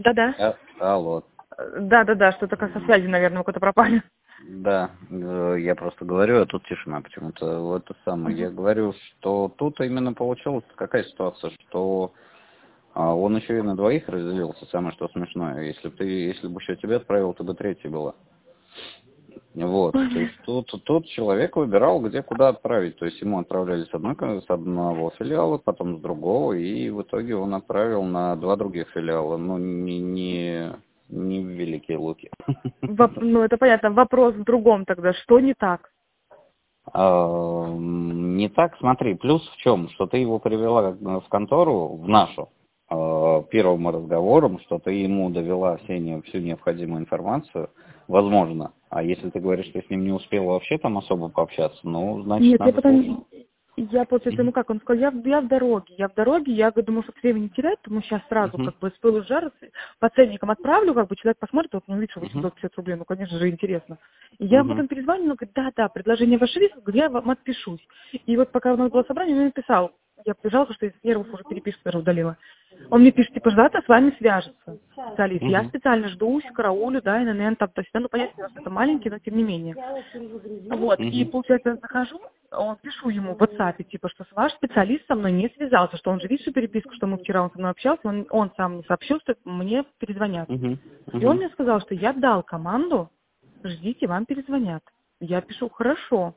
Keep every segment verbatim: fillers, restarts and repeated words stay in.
Да-да. А, алло. Да-да-да, что-то как со связи, наверное, мы куда-то пропали. Да, э, я просто говорю, а тут тишина почему-то. Вот это самое. Угу. Я говорю, что тут именно получилась какая ситуация, что а, он еще и на двоих разделился, самое что смешное. Если бы ты, если бы еще тебя отправил, то бы третья была. Вот, то есть тут, тут человек выбирал, где куда отправить. То есть ему отправляли с, одной, с одного филиала, потом с другого, и в итоге он отправил на два других филиала. Ну, не, не, не в Великие Луки. Воп- Ну, это понятно. Вопрос в другом тогда. Что не так? А, Не так, смотри, плюс в чем, что ты его привела в контору, в нашу, а, первым разговором, что ты ему довела все не, всю необходимую информацию, возможно. А если ты говоришь, что ты с ним не успела вообще там особо пообщаться, ну, значит, Нет, я надо слушать. потом... Я, получается, ну Мгм. как, он сказал, я, в- я в дороге, я в дороге, я думаю, что времени не терять, потому сейчас сразу Мгм. как бы с пылу с жару с- по ценникам отправлю, как бы человек посмотрит, вот, ну, видишь, Мгм. восемьсот пятьдесят рублей, ну, конечно же, интересно. И я Мгм. потом перезвоню, он говорит, да-да, предложение ваше есть, говорю, я вам отпишусь. И вот пока у нас было собрание, он мне написал, я побежала, что из нервов уже переписку даже удалила. Он мне пишет, типа, ждата с вами свяжется специалист. Я Мгм. специально жду, караулю, да, ИНН, там, то есть, ну, понятно, что это маленький, но тем не менее. Вот, и, Мгм. получается, я захожу, он, пишу ему в WhatsApp, типа, что ваш специалист со мной не связался, что он же видит всю переписку, что мы вчера он со мной общался, он, он сам мне сообщил, что мне перезвонят. Мгм. И он Мгм. мне сказал, что я дал команду, ждите, вам перезвонят. Я пишу, хорошо.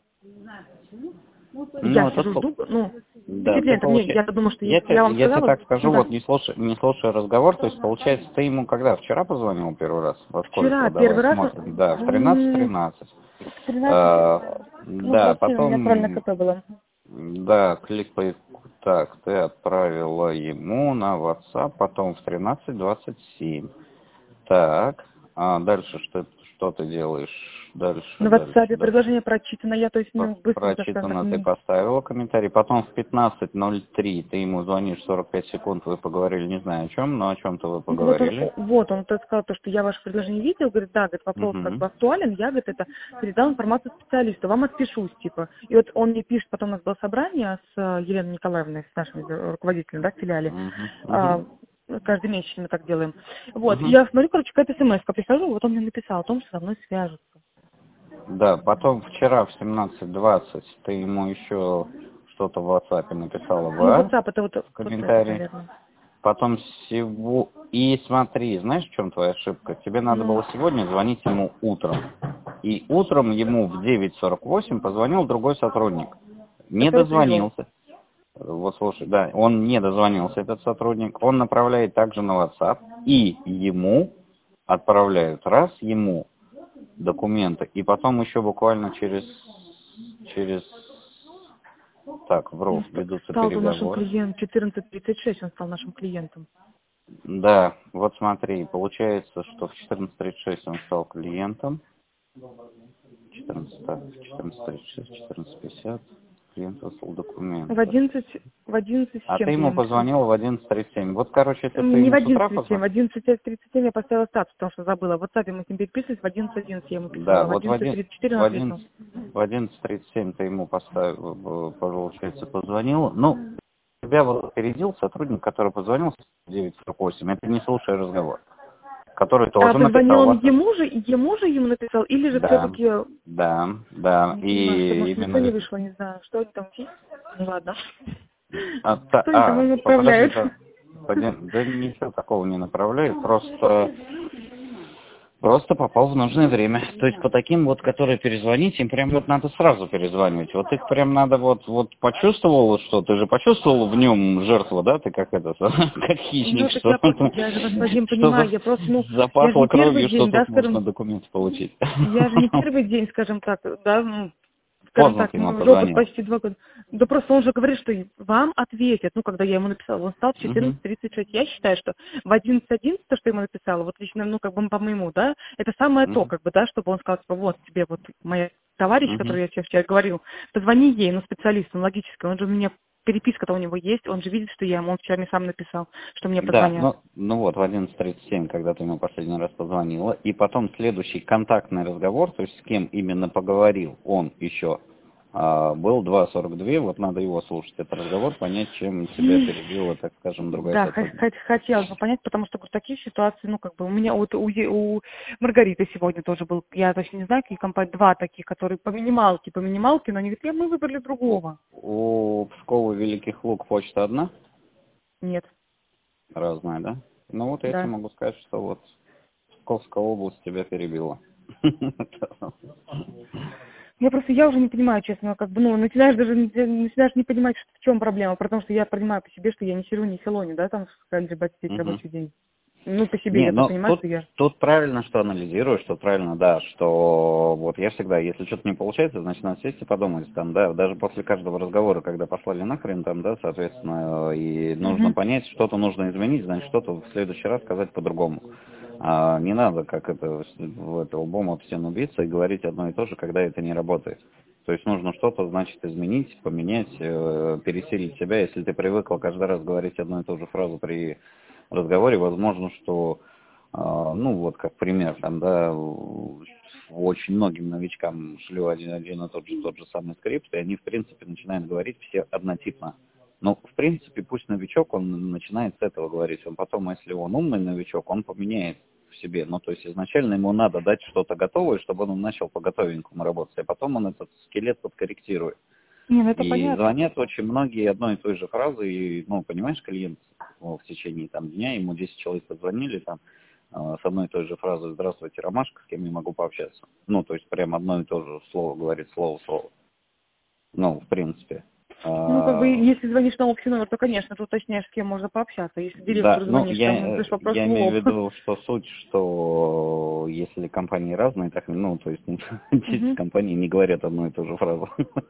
Я Ну, это сижу, пол- жду, ну, да, ты впечатление, мне, получи. я думаю, что Я если я тебе, вам я тебе сказала, так скажу, ну да, вот не слушай, не слушай разговор, то есть получается, ты ему когда? Вчера позвонил первый раз? Во сколько? вчера Давай первый раз, смотрим. Да, в тринадцать м, тринадцать. в тринадцать, А, ну, да, двадцать семь у меня правильно потом, КП было. да, кликай. Так, ты отправила ему на WhatsApp, потом в тринадцать двадцать семь. Так, а дальше что, что ты делаешь? Дальше, На дальше, WhatsApp дальше. предложение прочитано, я, то есть, Про- ну, быстренько, скажем так, Прочитано, ты не... поставила комментарий. Потом в пятнадцать ноль три ты ему звонишь сорок пять секунд, вы поговорили, не знаю о чем, но о чем-то вы Ну, вот он, поговорили. вот он то сказал, то, что я ваше предложение видел, говорит, да, говорит, вопрос как Угу. бы актуален, я, говорит, это передал информацию специалисту, вам отпишусь, типа. И вот он мне пишет, потом у нас было собрание с э, Еленой Николаевной, с нашим э, руководителем, да, в филиале. Угу. Угу. А, каждый месяц мы так делаем. Вот, и Угу. я смотрю, короче, какая-то смс-ка прихожу, вот он мне написал о том, что со мной свяжутся. Да, потом вчера в семнадцать двадцать ты ему еще что-то в WhatsApp написала Ну, в, WhatsApp, это вот, в вот этот, комментарии. наверное. Потом всего... И смотри, знаешь, в чем твоя ошибка? Тебе надо Ну, было сегодня звонить ему утром. И утром ему в девять сорок восемь позвонил другой сотрудник. Не который перевел. дозвонился. Вот слушай, да, он не дозвонился, этот сотрудник. Он направляет также на WhatsApp. И ему отправляют раз ему документы. И потом еще буквально через... через так, вру, Он ст- ведутся стал нашим переговоры. клиентом, четырнадцать тридцать шесть он стал нашим клиентом. Да, вот смотри, получается, что в четырнадцать тридцать шесть он стал клиентом. четырнадцать, так, четырнадцать тридцать шесть, четырнадцать пятьдесят. Клиент выслал В документы. одиннадцать, в одиннадцать с А ты чем-то я ему ему писала. позвонил в одиннадцать тридцать семь. Вот, короче, если ты Не в ему с утра одиннадцать тридцать семь, в позвонил. одиннадцать тридцать семь я поставила статус, потому что забыла. В WhatsApp мы с ним переписывались, в одиннадцать одиннадцать я ему Да, писала, в вот в, одиннадцать один, тридцать четыре в, он ответил. одиннадцать, в одиннадцать тридцать семь ты ему поставил, получается, позвонил. Ну, тебя вот опередил сотрудник, который позвонил в девять сорок восемь. Это не слушай разговор. Который А тоже позвонил написал в он WhatsApp. ему же, ему же ему написал, или же Да, все-таки, да, да. не понимаю, что, И может, ничего именно... не вышло, не знаю, что они там есть? Ну ладно. А, та- Что они там а, им подожди, отправляют? да, Подя- да ничего такого не направляют, просто, просто попал в нужное время. То есть по таким вот, которые перезвонить, им прям вот надо сразу перезванивать. Вот их прям надо вот, вот почувствовал, что ты же почувствовал в нем жертву, да, ты как это, как Ну, хищник, так что, я, по- я же, господин, что понимаю, за, я просто, ну, я же запахло не первый кровью, что день, да, тут скажем, можно документы получить. я же не первый день, скажем так, да, ну, скажем Поздно так, ты ему мой опыт позвонил. почти два года. Да просто он же говорит, что и вам ответят. Ну, когда я ему написала, он стал в Мгм, четырнадцать тридцать шесть. Я считаю, что в одиннадцать одиннадцать, то, что я ему написала, вот лично, ну, как бы по моему, да, это самое то, мгм, как бы, да, чтобы он сказал, типа, вот тебе вот моя товарищ, мгм. который я тебе вчера говорил, позвони ей, ну, специалисту, ну, логически, он же у меня, переписка-то у него есть, он же видит, что я ему, он вчера мне сам написал, что мне Да, позвонят. ну, ну вот, в одиннадцать тридцать семь, когда ты ему последний раз позвонила, и потом следующий контактный разговор, то есть с кем именно поговорил он еще, А был два сорок два, вот надо его слушать, этот разговор, понять, чем тебя перебила, так скажем, другая Да, сотрудница. хотелось бы понять, потому что говорю, такие ситуации, ну, как бы, у меня вот у, у Маргариты сегодня тоже был, я точно не знаю, какие компании, два таких, которые по минималке, по минималке, но они говорят, я, мы выбрали другого. У Пскова Великих Луг почта одна? Нет. Разная, да? Ну вот я тебе Да. могу сказать, что вот Псковская область тебя перебила. Я просто, я уже не понимаю, честно, как бы, ну, начинаешь даже, начинаешь не понимать, что, в чем проблема, потому что я понимаю по себе, что я не сижу, не филоню, да, там, в альджи-батсте рабочий день. Ну, по себе Не, я-то ну понимаю, тут, что я... тут правильно, что анализируешь, что правильно, да, что вот я всегда, если что-то не получается, значит, надо сесть и подумать, там, да, даже после каждого разговора, когда послали нахрен, там, да, соответственно, и нужно Угу. понять, что-то нужно изменить, значит, что-то в следующий раз сказать по-другому. А не надо, как это, в это лбом об стену биться и говорить одно и то же, когда это не работает. То есть нужно что-то, значит, изменить, поменять, э, пересилить себя. Если ты привыкла каждый раз говорить одну и ту же фразу при разговоре, возможно, что, э, ну, вот как пример, там, да, очень многим новичкам шлю один, один и тот же, тот же самый скрипт, и они, в принципе, начинают говорить все однотипно. Но, в принципе, пусть новичок, он начинает с этого говорить. Он потом, если он умный новичок, он поменяет в себе. Ну, то есть изначально ему надо дать что-то готовое, чтобы он начал по готовенькому работать, а потом он этот скелет подкорректирует. Не, ну это И понятно. звонят очень многие одной и той же фразы, и, ну, понимаешь, клиент ну, в течение там дня, ему десять человек позвонили, там, э, с одной и той же фразой «Здравствуйте, Ромашка, с кем я могу пообщаться?» Ну, то есть прям одно и то же слово говорит, слово в слово. Ну, в принципе. Ну, как бы, А, если звонишь на общий номер, то, конечно, ты уточняешь, с кем можно пообщаться. Если Да, директору ну звонишь, там, я, задаешь вопрос я в имею в лоб. виду, что суть, что если компании разные, так, ну, то есть десять Мгм. компаний не говорят одну и ту же фразу.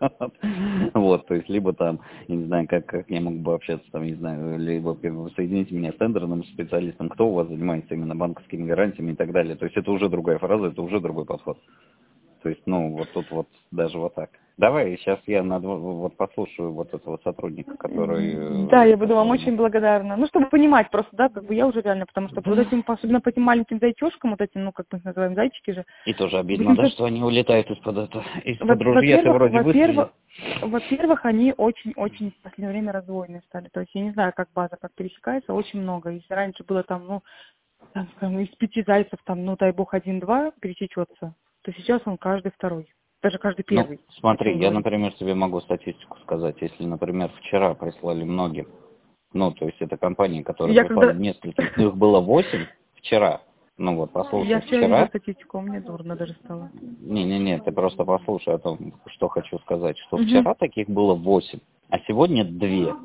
Вот, то есть либо там, я не знаю, как, как я мог бы общаться, там, не знаю, либо соедините меня с тендерным специалистом, кто у вас занимается именно банковскими гарантиями и так далее. То есть это уже другая фраза, это уже другой подход. То есть, ну, вот тут вот даже вот так. Давай, сейчас я на, дво- вот послушаю вот этого сотрудника, который... Да, э, я буду вам который... очень благодарна. Ну, чтобы понимать просто, да, как бы я уже реально, потому что вот Да. этим, особенно по этим маленьким зайчушкам, вот этим, ну, как мы их называем, зайчики же, И тоже обидно, да, восемьсот что они улетают из-под это, из-под Во- ружья, ты Во-первых, вроде выстрелил. во-первых, во-первых, они очень-очень в последнее время раздвоенные стали. То есть я не знаю, как база, как пересекается, очень много. Если раньше было там, ну, там, скажем, из пяти зайцев, там, ну, дай бог, один-два пересечется, то сейчас он каждый второй, даже каждый Ну, первый, о смотри, чем я, говорить. например, тебе могу статистику сказать. Если, например, вчера прислали многим, ну, то есть это компании, которые Я прислали когда... нескольким, их было восемь вчера. Ну вот, Я послушай, вчера видела вчера... статистику, мне дурно даже стало. Не-не-не, ты просто послушай о том, что хочу сказать. Что Угу. вчера таких было восемь, а сегодня две.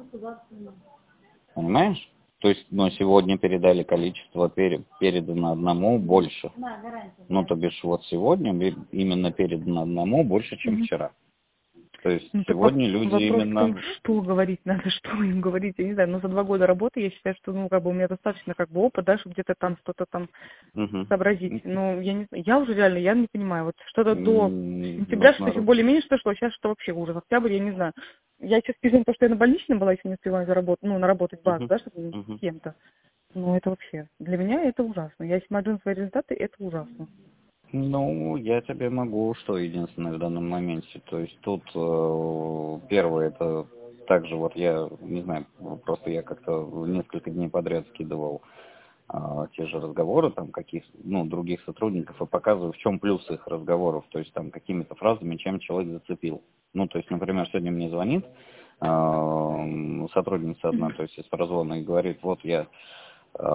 Понимаешь? То есть, ну, сегодня передали количество, пере- передано одному больше. Ну, то бишь, вот сегодня бе- именно передано одному больше, чем Угу. вчера. То есть, Ну, так воп- сегодня люди вопрос в том, именно... что говорить надо, что им говорить, я не знаю, но за два года работы я считаю, что, ну, как бы у меня достаточно, как бы, опыт, да, чтобы где-то там что-то там Мгм. сообразить. Ну, я не знаю, я уже реально, я не понимаю, вот что-то до М, сентября что-то Нужно... еще ру- более-менее что шло, сейчас что вообще ужас, октябрь, я не знаю. Я сейчас пишу то, что я на больничном была, еще не успела заработать, ну, наработать базу, Мгм. да, чтобы с Мгм. кем-то. Ну, это вообще, для меня это ужасно. Я смотрю на свои результаты, это ужасно. Ну, я тебе могу, что единственное в данном моменте. То есть тут э, первое, это также вот я, не знаю, просто я как-то несколько дней подряд скидывал а, те же разговоры там каких, ну, других сотрудников и показываю, в чем плюс их разговоров, то есть там какими-то фразами, чем человек зацепил. Ну, то есть, например, сегодня мне звонит а, сотрудница одна, то есть из прозвона, и говорит, вот я, а,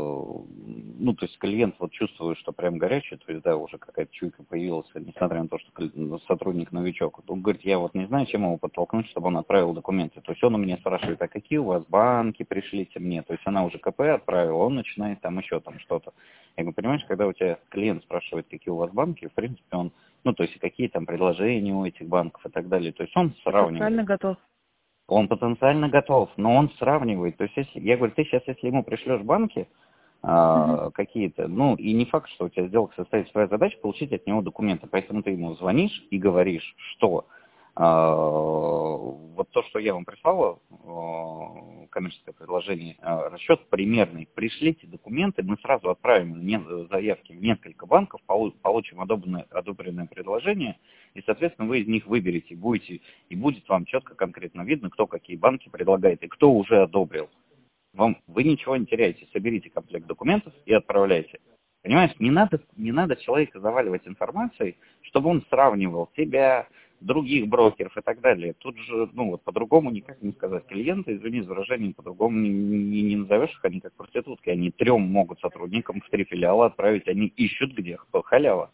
ну, то есть клиент вот чувствует, что прям горячий, то есть, да, уже какая-то чуйка появилась, несмотря на то, что кли- сотрудник новичок. Он говорит, я вот не знаю, чем его подтолкнуть, чтобы он отправил документы. То есть он у меня спрашивает, а какие у вас банки, пришлите мне. То есть она уже КП отправила, он начинает там еще там что-то. Я говорю, понимаешь, когда у тебя клиент спрашивает, какие у вас банки, в принципе, он, ну, то есть какие там предложения у этих банков и так далее. То есть он сравнивает. Потенциально готов. Он потенциально готов, но он сравнивает. То есть, если, я говорю, ты сейчас, если ему пришлешь банки Мгм. а, какие-то, ну, и не факт, что у тебя сделка состоит, твоя задача получить от него документы. Поэтому ты ему звонишь и говоришь, что а, вот то, что я вам прислала, а, коммерческое предложение, э, расчет примерный. Пришлите документы, мы сразу отправим не, заявки в несколько банков, полу, получим одобренное, одобренное предложение, и, соответственно, вы из них выберете, будете, и будет вам четко, конкретно видно, кто какие банки предлагает и кто уже одобрил. Вам, вы ничего не теряете, соберите комплект документов и отправляйте. Понимаешь, не надо, не надо человека заваливать информацией, чтобы он сравнивал себя, других брокеров и так далее. Тут же, ну вот по-другому никак не сказать. Клиенты, извини за выражение, по-другому не, не, не назовешь их, они как проститутки. Они трем могут сотрудникам в три филиала отправить, они ищут где халява,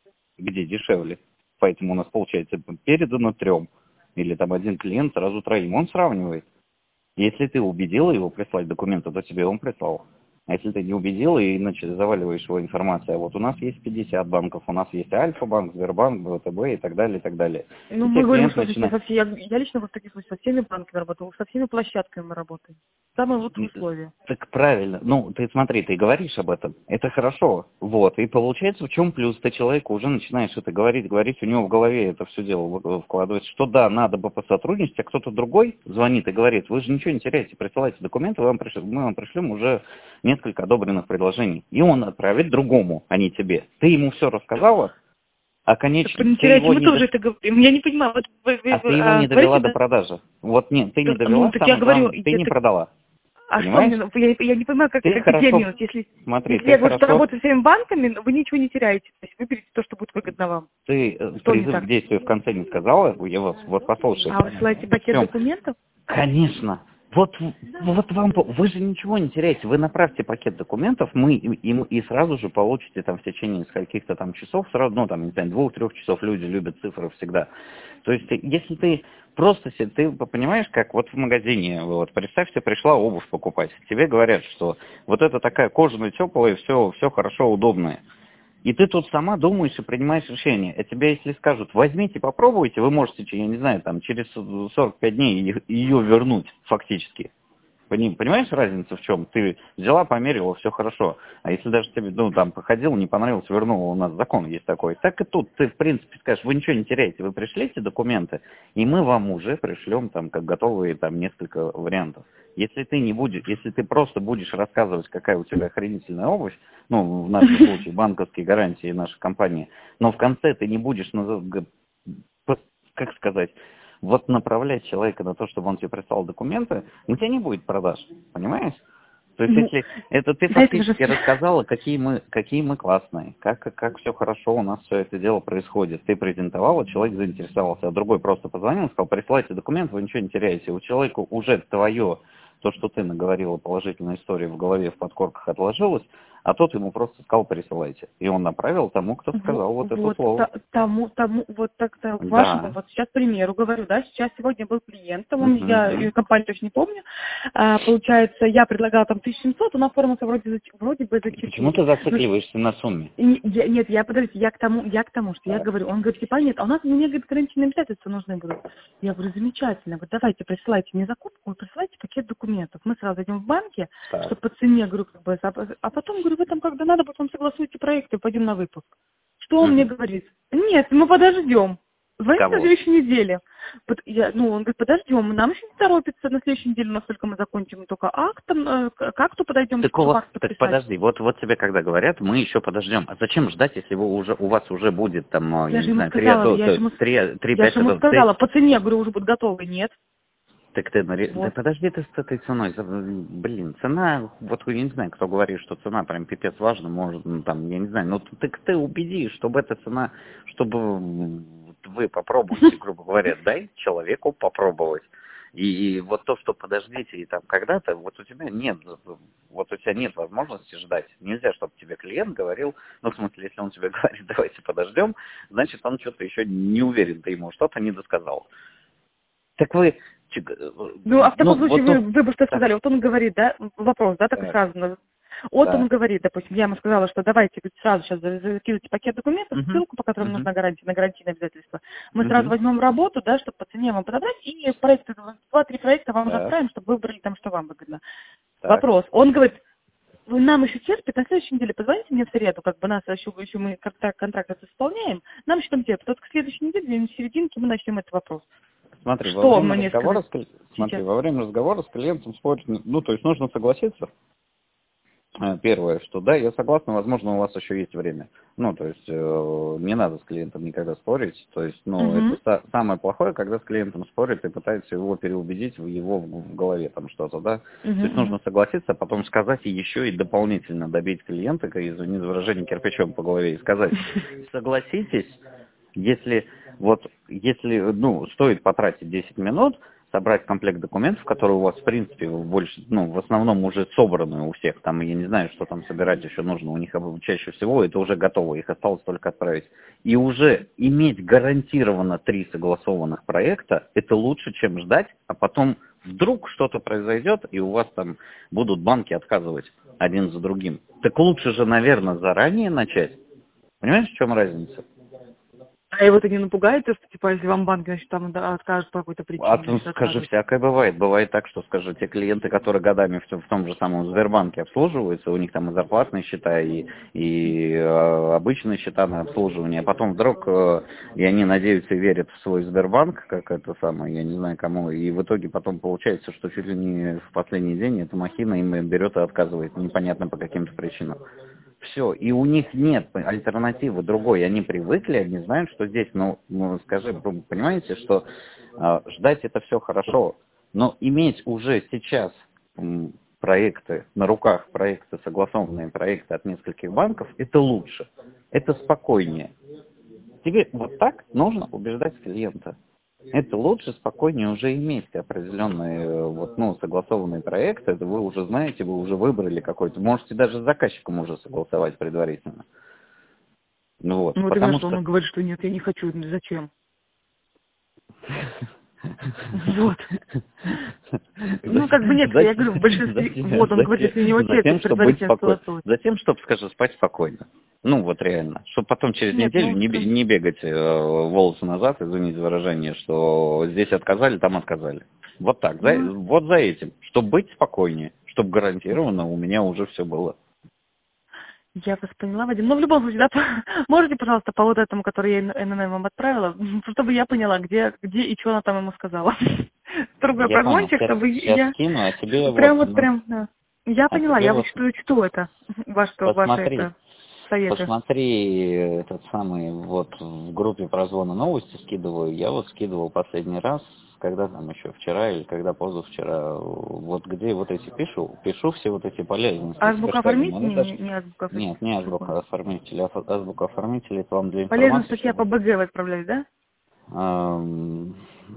где дешевле. Поэтому у нас получается передано трем. Или там один клиент сразу троим. Он сравнивает. Если ты убедила его прислать документы, то тебе он прислал. А если ты не убедил и иначе заваливаешь его информацией, а вот у нас есть пятьдесят банков, у нас есть Альфа-банк, Сбербанк, ВТБ и так далее, и так далее. Ну, и мы говорим, что начинает... со все, я, я лично вот в таких случаях со всеми банками работаю, со всеми площадками мы работаем. Самые лучшие условия. Так правильно. Ну, ты смотри, ты говоришь об этом. Это хорошо. Вот. И получается, в чем плюс? Ты человеку уже начинаешь это говорить, говорить, у него в голове это все дело вкладывается, что да, надо бы посотрудничать, а кто-то другой звонит и говорит, вы же ничего не теряете, присылайте документы, мы вам пришлем, мы вам пришлем уже несколько одобренных предложений. И он отправит другому, а не тебе. Ты ему все рассказала, а конечно, не ты теряйте, его мы не тоже до... это говорим. Я не понимаю, вот вы, вы, а ты его а, не довела говорите, до да? продажи. Вот нет, ты не Так, довела, ну, так самое я говорю, главное, ты я не так... продала. А Понимаешь? что мне, я, я не понимаю, как, Ты как хорошо, где минус. Если, смотри, если ты я говорю, что хорошо, работаю с всеми банками, вы ничего не теряете. То есть выберите то, что будет выгодно вам. ты э, Что не призыв так? к действию в конце не сказала, я вас, вот послушай. А вы ссылаете пакет Всё. документов? Конечно. Вот, вот вам, по- вы же ничего не теряете, вы направьте пакет документов, мы и, и, мы- и сразу же получите там в течение каких-то там часов, сразу, ну там, не знаю, двух-трех часов, люди любят цифры всегда. То есть, если ты просто, се- ты понимаешь, как вот в магазине, вот представь себе, пришла обувь покупать, тебе говорят, что вот это такая кожаная, теплая, все, все хорошо, удобное. И ты тут сама думаешь и принимаешь решение. А тебе, если скажут, возьмите, попробуйте, вы можете, я не знаю, там, через сорок пять дней ее вернуть фактически. Пони- Понимаешь разницу в чем? Ты взяла, померила, все хорошо. А если даже тебе, ну, там, походил, не понравилось, вернула, у нас закон есть такой. Так и тут ты, в принципе, скажешь, вы ничего не теряете, вы пришлите документы, и мы вам уже пришлем, там, как готовые, там, несколько вариантов. Если ты не будешь, если ты просто будешь рассказывать, какая у тебя охренительная обувь, ну, в нашем случае, банковские гарантии нашей компании, но в конце ты не будешь, назов- как сказать, вот направлять человека на то, чтобы он тебе прислал документы, у тебя не будет продаж, понимаешь? То есть, Ну, если это ты знаете, вы же... фактически рассказала, какие мы, какие мы классные, как, как все хорошо у нас все это дело происходит. Ты презентовала, человек заинтересовался, а другой просто позвонил и сказал, присылайте документы, вы ничего не теряете. У человека уже твое, то, что ты наговорила, положительная история в голове, в подкорках отложилась, а тот ему просто сказал, присылайте. И он направил тому, кто сказал вот, Вот, это слово. та- тому, тому, вот так-то вашему, Да. вот сейчас, к примеру, говорю, да, сейчас сегодня был клиент, там, он, Мгм. я ее компанию точно не помню, а, получается, я предлагала там тысячу семьсот, он оформился вроде, за, ч- вроде бы за Почему четыре. ты зацикливаешься на сумме? И не- я- нет, я, подождите, я к тому, я к тому, что я Так. говорю, он говорит, типа, нет, а у нас, мне, говорит, ограниченные обязательства нужны будут. Я говорю, замечательно, вот давайте присылайте мне закупку, вы присылайте пакет документов. Мы сразу идем в банке, Так. чтобы по цене, говорю, как бы, а а потом, говорю, вы там, когда надо, потом согласуйте проекты, пойдем на выпуск. Что он мне Мгм. говорит? Нет, мы подождем. Звоните на Кого? следующей неделе. Под- я- ну, он говорит, подождем, нам еще не торопится на следующей неделе, насколько мы закончим только актом, э, к к акту подойдем, Так, у чтобы вас, акт так подписать. подожди, вот, вот тебе когда говорят, мы еще подождем. А зачем ждать, если вы уже, у вас уже будет там, а, я, Я не же ему знаю, три, сказала, я же ему, три, я пять же ему годов. сказала, Ты, по цене, говорю, уже будут готовы, нет. так ты, наре- да Вот. подожди ты с этой ценой. За- Блин, цена, вот я не знаю, кто говорит, что цена прям пипец важна, может, ну, там, я не знаю, но ты, ты убеди, чтобы эта цена, чтобы м, вы попробуете, грубо говоря, дай человеку попробовать. И, и вот то, что подождите, и там когда-то, вот у тебя нет, вот у тебя нет возможности ждать. Нельзя, чтобы тебе клиент говорил, ну, в смысле, если он тебе говорит, давайте подождем, значит, он что-то еще не уверен, ты ему что-то не досказал. Так вы, чё, Ну, а в ну, таком случае вот то, вы, вы бы что так, сказали? Вот он говорит, да, вопрос, да, так и так, сразу. ну, Вот он так. говорит, допустим, я ему сказала, что давайте говорит, сразу сейчас за- закидывайте пакет документов, Мгм, ссылку, по которым мгм, нужна гарантия, на гарантийное обязательство. Мы сразу мгм. возьмем работу, да, чтобы по цене вам подобрать, и проекты, два-три проекта вам уже Так, отправим, чтобы вы выбрали там, что вам выгодно. так. Вопрос. Он говорит, вы нам еще терпите, на следующей неделе позвоните мне в среду, как бы нас еще, еще мы контракт, контракт этот исполняем, нам еще там терпит. Вот к следующей неделе, в серединке мы начнем этот вопрос. Смотри, во Что время мне разговора сказать с, кли- смотри, сейчас? во время разговора с клиентом спорить, ну, то есть нужно согласиться. Э, Первое, что да, я согласна, возможно, у вас еще есть время. Ну, то есть э, не надо с клиентом никогда спорить. То есть, ну, это Угу. са- самое плохое, когда с клиентом спорит и пытается его переубедить в его в, в голове там что-то, да. Угу, То есть угу. нужно согласиться, а потом сказать и еще и дополнительно добить клиента, как, извини за выражение, кирпичом по голове и сказать: согласитесь, если вот если ну стоит потратить десять минут, собрать комплект документов, которые у вас в принципе больше, ну в основном уже собраны у всех, там я не знаю, что там собирать еще нужно, у них чаще всего это уже готово, их осталось только отправить. И уже иметь гарантированно три согласованных проекта, это лучше, чем ждать, а потом вдруг что-то произойдет, и у вас там будут банки отказывать один за другим. Так лучше же, наверное, заранее начать. Понимаешь, в чем разница? А его это не напугает, то, что, типа, если вам банк, значит, там да, откажут по какой-то А причине, ты значит, скажи, откажут? всякое бывает. Бывает так, что, скажи, те клиенты, которые годами в, в том же самом Сбербанке обслуживаются, у них там и зарплатные счета, и, и э, обычные счета на обслуживание, а потом вдруг, э, и они надеются и верят в свой Сбербанк, как это самое, я не знаю кому, и в итоге потом получается, что чуть ли не в последний день эта махина им берет и отказывает, непонятно по каким-то причинам. Все, и у них нет альтернативы другой, они привыкли, они знают, что здесь, ну, ну скажи, вы понимаете, что э, ждать это все хорошо, но иметь уже сейчас м, проекты на руках, проекты, согласованные проекты от нескольких банков, это лучше, это спокойнее. Тебе вот так нужно убеждать клиента. Это лучше, спокойнее уже иметь определенные э, вот, ну, согласованные проекты. Это вы уже знаете, вы уже выбрали какой-то. Можете даже с заказчиком уже согласовать предварительно. Ну вот, Ну, вот именно потому что что... он говорит, что нет, я не хочу, зачем? Вот. Ну, как бы некоторые, я говорю, в большинстве, вот, он говорит, если у него Затем, человек чтобы быть предварительно спокойным. согласует. Затем, чтобы, скажи, спать спокойно. Ну, вот реально. Чтобы потом через Нет, неделю ну, не, бе- скажи. не бегать э, волосы назад, извините за выражение, что здесь отказали, там отказали. Вот так, за, Ну, вот за этим. Чтобы быть спокойнее, чтобы гарантированно у меня уже все было. я вас поняла, Вадим. Ну, в любом случае, да, можете, пожалуйста, по вот этому, который я эн эн эм вам отправила, чтобы я поняла, где, где и что она там ему сказала. Другой Я понял. прогончик, Сейчас, чтобы сейчас я скину, а тебе прям вот, вот ну, прям, да. Я а поняла, тебе я вот вычту, чту это, ваше, ваши посмотри. это, советы. Посмотри этот самый, вот в группе прозвона новости скидываю. Я вот скидывал последний раз, когда там еще вчера или когда позавчера, вот где вот эти пишу, пишу все вот эти полезности с Азбука хэштегом. оформить? Это Не, даже, не, не азбука оформить. нет, не азбука оформителя, а азбука оформителя, это вам для Полезная информации, статья по чтобы... бэ гэ вы отправляли, да? эм,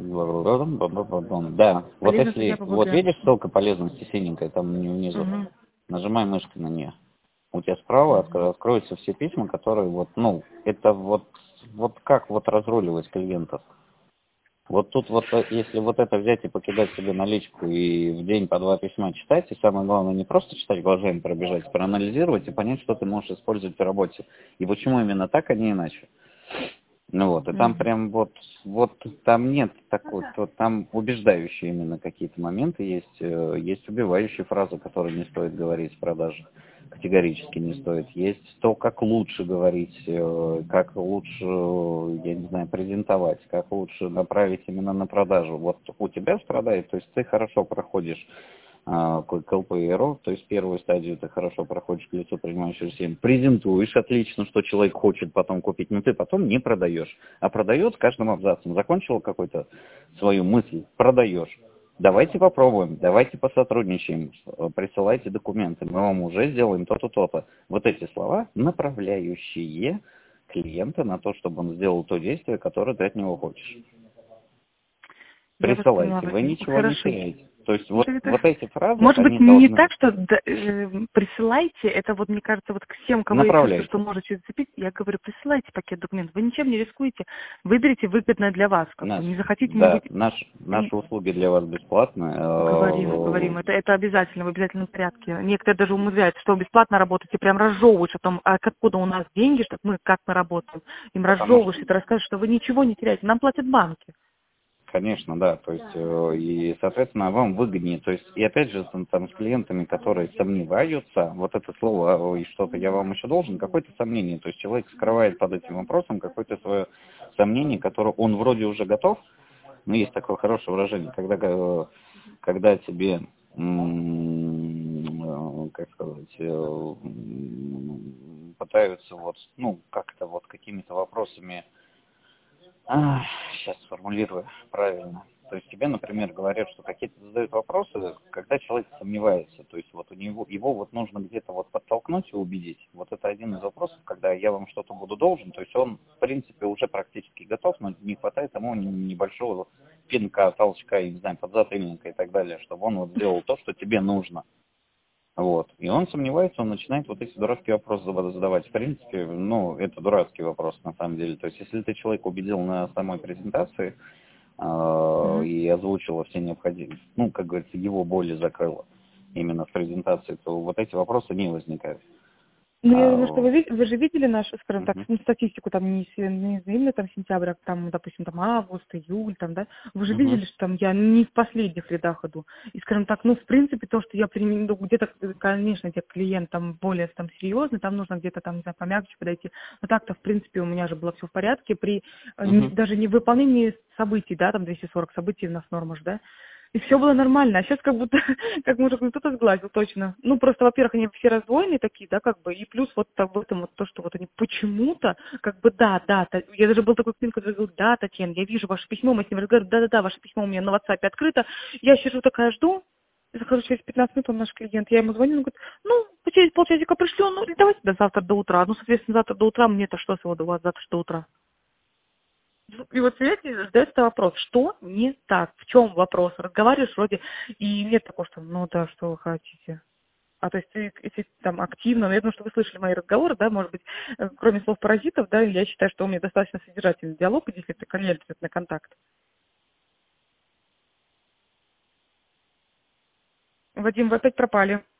Да, вот Полезная статья если, по вот бэ гэ. видишь ссылка полезности синенькая там внизу, Угу. нажимай мышкой на нее. У тебя справа откро- откроются все письма, которые вот, ну, это вот, вот как вот разруливать клиентов. Вот тут вот, э, если вот это взять и покидать себе на личку и в день по два письма читать, и самое главное не просто читать глазами, пробежать, проанализировать и понять, что ты можешь использовать в работе. И почему именно так, а не иначе. Ну вот, и там Угу. прям вот, вот там нет такой, вот там убеждающие именно какие-то моменты есть, э, есть убивающие фразы, которые не стоит говорить в продаже, категорически не стоит. Есть то, как лучше говорить, э, как лучше, э, я не знаю, презентовать, как лучше направить именно на продажу. Вот у тебя страдает, то есть ты хорошо проходишь а, к эл пи эр о, то есть первую стадию ты хорошо проходишь к лицу принимающего решения, презентуешь отлично, что человек хочет потом купить, но ты потом не продаешь, а продает каждым абзацем. Закончил какую-то свою мысль, продаешь. Давайте попробуем, давайте посотрудничаем, присылайте документы, мы вам уже сделаем то-то, то-то. Вот эти слова, направляющие клиента на то, чтобы он сделал то действие, которое ты от него хочешь. Я вас поняла, Присылайте, вы Вадим. ничего не Хорошо. теряете. То есть Ну, вот, так это... вот эти фразы, Может быть, они не должны так, что да, э, присылайте, это вот, мне кажется, вот к всем, кого я чувствую, что направляйте. может что-то зацепить, я говорю, присылайте пакет документов, вы ничем не рискуете, выберите выгодное для вас, как бы, Нас, не захотите, не да, быть... наш, наши услуги для вас бесплатные. Говорим, говорим, это, это обязательно, в обязательном порядке. Некоторые даже умудряются, что бесплатно работать, и прям разжевываешь о том, а откуда у нас деньги, что мы, как мы работаем, им Потому разжевываешь, что, это рассказываешь, что вы ничего не теряете, нам платят банки. конечно, да, то есть, э, и, соответственно, вам выгоднее. То есть, и опять же, там, там, с клиентами, которые сомневаются, вот это слово, э, и что-то я вам еще должен, какое-то сомнение. То есть, человек скрывает под этим вопросом какое-то свое сомнение, которое он вроде уже готов, Ну, есть такое хорошее выражение, когда, э, когда тебе, как сказать, пытаются вот, ну, как-то вот какими-то вопросами, а, сейчас сформулирую правильно. То есть тебе, например, говорят, что какие-то задают вопросы, когда человек сомневается. То есть вот у него, его вот нужно где-то вот подтолкнуть и убедить. Вот это один из вопросов, когда я вам что-то буду должен. То есть он, в принципе, уже практически готов, но не хватает ему небольшого пинка, толчка, я не знаю, подзатыльника и так далее, чтобы он вот сделал то, что тебе нужно. Вот. И он сомневается, он начинает вот эти дурацкие вопросы задавать. В принципе, ну, это дурацкий вопрос на самом деле. То есть, если ты человека убедил на самой презентации э, Мгм. и озвучила все необходимые, ну, как говорится, его боли закрыла именно в презентации, то вот эти вопросы не возникают. Ну, я А, думаю, что вы, ви- вы же видели нашу, скажем так, мгм, ну, статистику, там, не, с- не за именно там сентябрь, а там, допустим, там август, июль, там, да, вы же мгм, видели, что там я не в последних рядах иду. И, скажем так, ну, в принципе, то, что я применю, ну, где-то, конечно, где клиент там более там серьезный, там нужно где-то там, не знаю, помягче подойти. Но так-то, в принципе, у меня же было все в порядке при э, не- мгм. даже не выполнении событий, да, там двести сорок событий у нас норма же, да. И все было нормально, а сейчас как будто, как может, ну, кто-то сглазил, точно. Ну, просто, во-первых, они все раздвоенные такие, да, как бы, и плюс вот об этом вот то, что вот они почему-то, как бы, да, да, та- я даже был такой клиент, который говорил, да, Татьяна, я вижу ваше письмо, мы с ним разговариваем, да-да-да, ваше письмо у меня на WhatsApp открыто, я сижу такая, жду, и захожу через пятнадцать минут, он наш клиент, я ему звоню, он говорит, ну, через полчасика пришлю, ну, давайте до завтра до утра, ну, соответственно, завтра до утра, мне-то что с его до вас завтра до утра? И вот понимаете, задается вопрос, что не так, в чем вопрос? Разговариваешь вроде, и нет такого, что ну да, что вы хотите. А то есть ты, если там активно, ну, я думаю, что вы слышали мои разговоры, да, может быть, э, кроме слов паразитов, да, я считаю, что у меня достаточно содержательный диалог, если это клиент идет на контакт. Вадим, вы опять пропали.